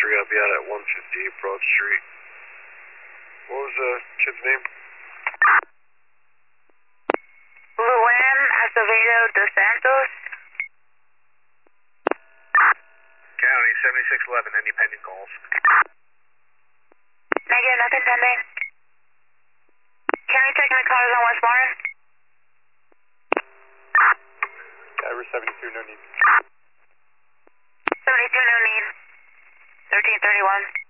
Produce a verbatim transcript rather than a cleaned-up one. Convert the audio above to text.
three, I'll be out at one fifty Broad Street. What was the kid's name? Luan Acevedo dos Santos. County, seventy-six eleven, any pending calls? Negative, nothing pending. County checking the cars on West Martin. Driver seventy-two, no need. seventy-two, no need. thirteen thirty-one.